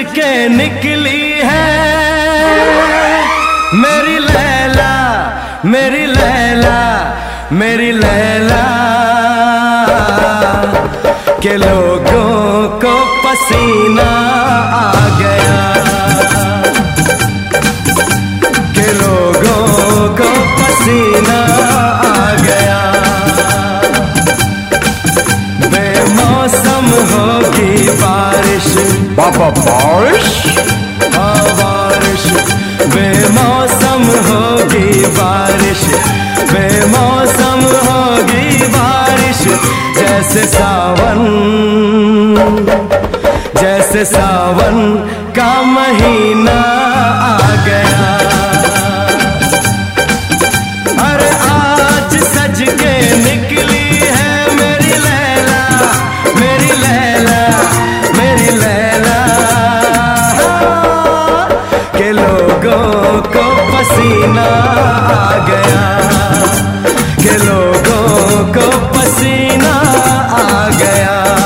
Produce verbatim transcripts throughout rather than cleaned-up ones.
के निकली है मेरी लैला, मेरी लैला, मेरी लैला के लोगों को पसीना आ गया, के लोगों को पसीना आ गया। बेमौसम होगी बारिश, बाबा बारिश, हाँ बारिश, बेमौसम होगी बारिश, बेमौसम होगी बारिश, जैसे सावन, जैसे सावन का महीना आ गया। अरे आज सज के निकली है मेरी लैला, मेरी लैला, मेरी लैला के लोगों को पसीना आ गया, के लोगों को पसीना आ गया।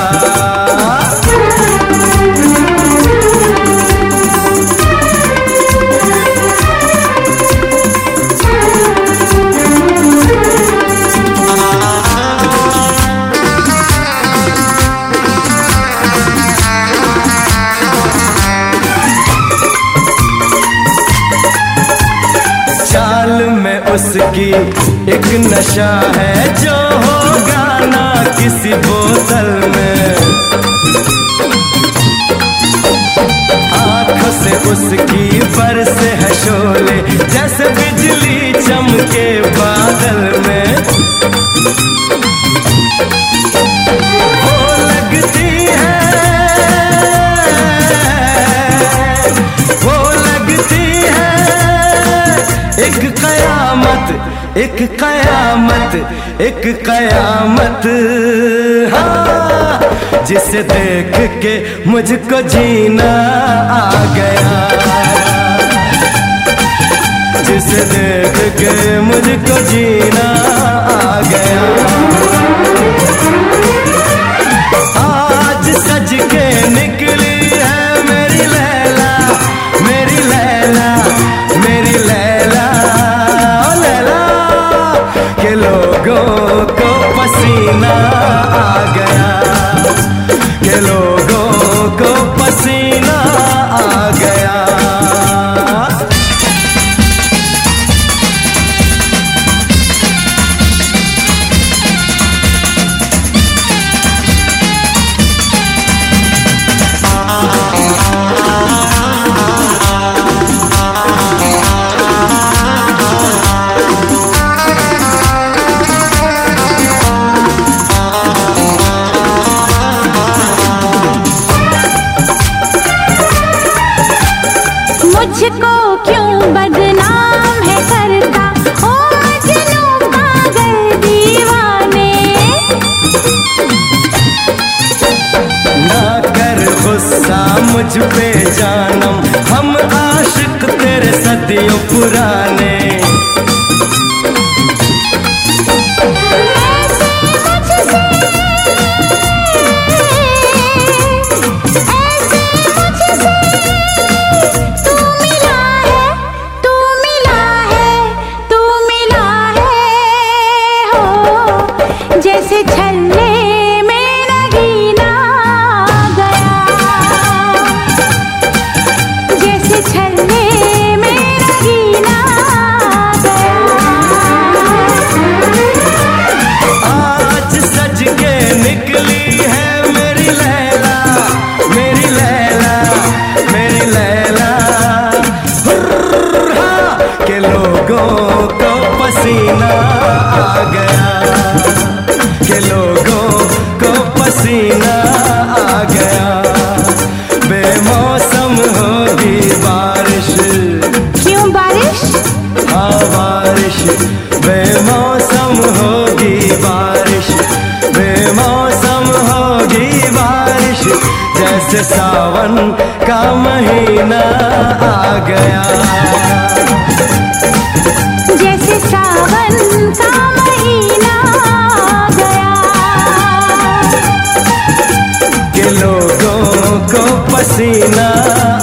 चाल में उसकी एक नशा है जो होगा ना किसी बोतल में, आंखों से उसकी बरसे है शोले जैसे बिजली चमके बादल में। वो लगती है, वो लगती है एक कयामत, एक कयामत, एक कयामत, हाँ जिसे देख के मुझको जीना आ गया, जिसे देख के मुझको जीना आ गया। आज सज के निकली है मेरी लैला, मेरी लैला, मेरी लैला के लोगों को पसीना आ गया, के लोगों को पसीना आ गया। मुझको क्यों बदनाम है करता ओ मजनू पागल दीवाने, ना कर गुस्सा मुझ पे जानम, हम आशिक तेरे सदियों पुराने। जैसे छल्ले में नगीना गया, जैसे छल्ले में नगीना गया। आज सज के निकली है मेरी लैला, मेरी लैला, मेरी लैला के लोगों को पसीना आ गया, के लोगों को पसीना आ गया। बेमौसम होगी बारिश, क्यों बारिश? हाँ बारिश, बेमौसम होगी बारिश, बेमौसम होगी बारिश, जैसे सावन का महीना आ गया, जैसे सावन का महीना आ गया। के लोगों को पसीना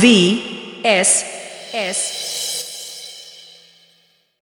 V S S